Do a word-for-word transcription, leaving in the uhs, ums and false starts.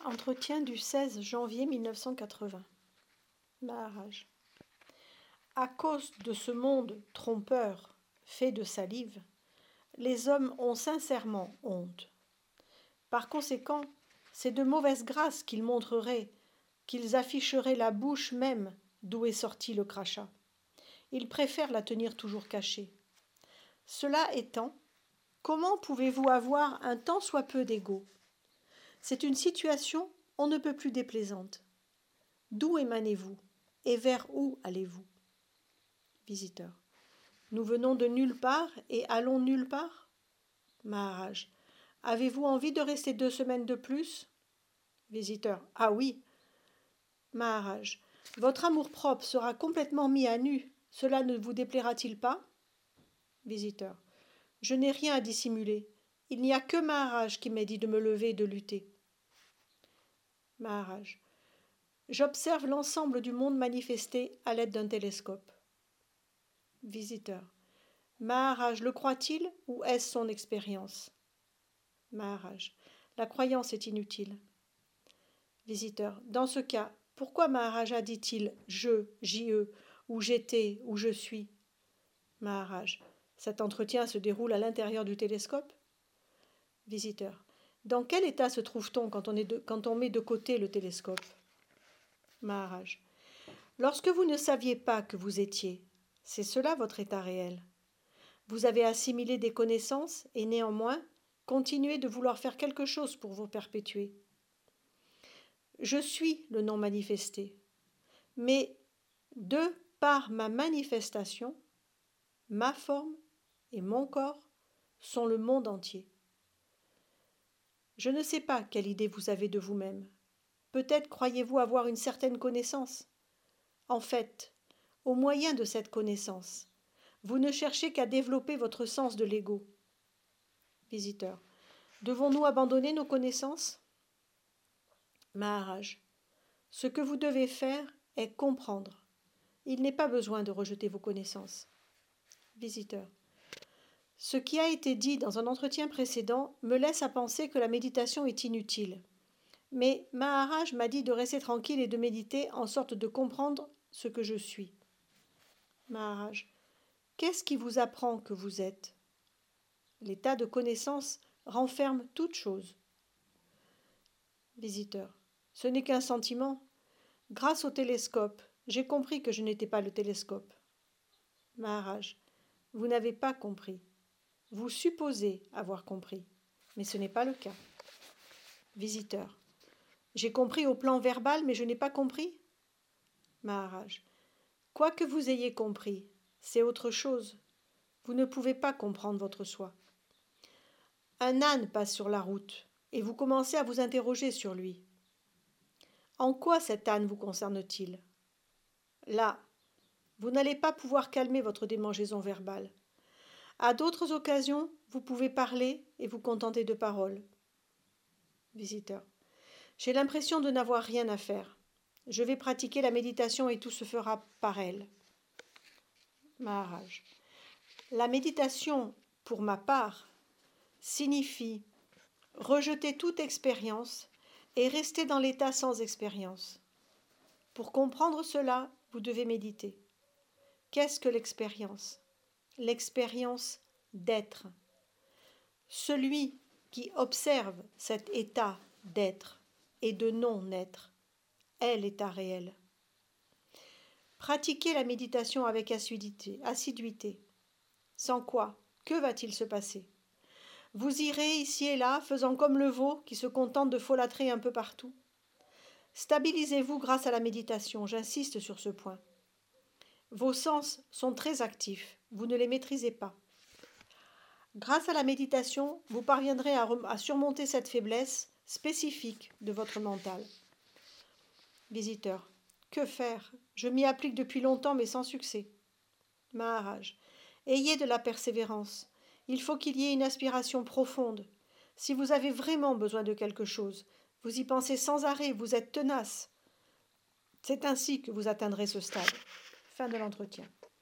Entretien du seize janvier mille neuf cent quatre-vingts. Maharaj. À cause de ce monde trompeur, fait de salive, les hommes ont sincèrement honte. Par conséquent, c'est de mauvaise grâce qu'ils montreraient, qu'ils afficheraient la bouche même d'où est sorti le crachat. Ils préfèrent la tenir toujours cachée. Cela étant, comment pouvez-vous avoir un tant soit peu d'ego ? C'est une situation on ne peut plus déplaisante. D'où émanez-vous et vers où allez-vous ? Visiteur. Nous venons de nulle part et allons nulle part ? Maharaj. Avez-vous envie de rester deux semaines de plus ? Visiteur. Ah oui. Maharaj. Votre amour-propre sera complètement mis à nu. Cela ne vous déplaira-t-il pas ? Visiteur. Je n'ai rien à dissimuler. Il n'y a que Maharaj qui m'a dit de me lever et de lutter. Maharaj. J'observe l'ensemble du monde manifesté à l'aide d'un télescope. Visiteur. Maharaj le croit-il ou est-ce son expérience ? Maharaj. La croyance est inutile. Visiteur. Dans ce cas, pourquoi Maharaja dit-il « je »,« j'e » ou « j'étais » ou « je suis » Maharaj. Cet entretien se déroule à l'intérieur du télescope. Visiteur. Dans quel état se trouve-t-on quand on est de, quand on met de côté le télescope ? Maharaj. Lorsque vous ne saviez pas que vous étiez, c'est cela votre état réel. Vous avez assimilé des connaissances et néanmoins continuez de vouloir faire quelque chose pour vous perpétuer. Je suis le non manifesté, mais de par ma manifestation, ma forme et mon corps sont le monde entier. Je ne sais pas quelle idée vous avez de vous-même. Peut-être croyez-vous avoir une certaine connaissance. En fait, au moyen de cette connaissance, vous ne cherchez qu'à développer votre sens de l'ego. Visiteur. Devons-nous abandonner nos connaissances ? Maharaj. Ce que vous devez faire est comprendre. Il n'est pas besoin de rejeter vos connaissances. Visiteur. Ce qui a été dit dans un entretien précédent me laisse à penser que la méditation est inutile. Mais Maharaj m'a dit de rester tranquille et de méditer en sorte de comprendre ce que je suis. Maharaj. Qu'est-ce qui vous apprend que vous êtes ? L'état de connaissance renferme toute chose. Visiteur. Ce n'est qu'un sentiment. Grâce au télescope, j'ai compris que je n'étais pas le télescope. Maharaj. Vous n'avez pas compris. Vous supposez avoir compris, mais ce n'est pas le cas. Visiteur. J'ai compris au plan verbal, mais je n'ai pas compris. Maharaj. Quoi que vous ayez compris, c'est autre chose. Vous ne pouvez pas comprendre votre soi. Un âne passe sur la route, et vous commencez à vous interroger sur lui. En quoi cet âne vous concerne-t-il ? Là, vous n'allez pas pouvoir calmer votre démangeaison verbale. À d'autres occasions, vous pouvez parler et vous contenter de paroles. Visiteur. J'ai l'impression de n'avoir rien à faire. Je vais pratiquer la méditation et tout se fera par elle. Maharaj. La méditation, pour ma part, signifie rejeter toute expérience et rester dans l'état sans expérience. Pour comprendre cela, vous devez méditer. Qu'est-ce que l'expérience ? L'expérience d'être. Celui qui observe cet état d'être et de non-être est l'état réel. Pratiquez la méditation avec assiduité, assiduité. Sans quoi, que va-t-il se passer ? Vous irez ici et là, faisant comme le veau qui se contente de folâtrer un peu partout. Stabilisez-vous grâce à la méditation, j'insiste sur ce point. Vos sens sont très actifs, vous ne les maîtrisez pas. Grâce à la méditation, vous parviendrez à, à surmonter cette faiblesse spécifique de votre mental. Visiteur. Que faire ? Je m'y applique depuis longtemps, mais sans succès. Maharaj. Ayez de la persévérance. Il faut qu'il y ait une aspiration profonde. Si vous avez vraiment besoin de quelque chose, vous y pensez sans arrêt, vous êtes tenace. C'est ainsi que vous atteindrez ce stade. Fin de l'entretien.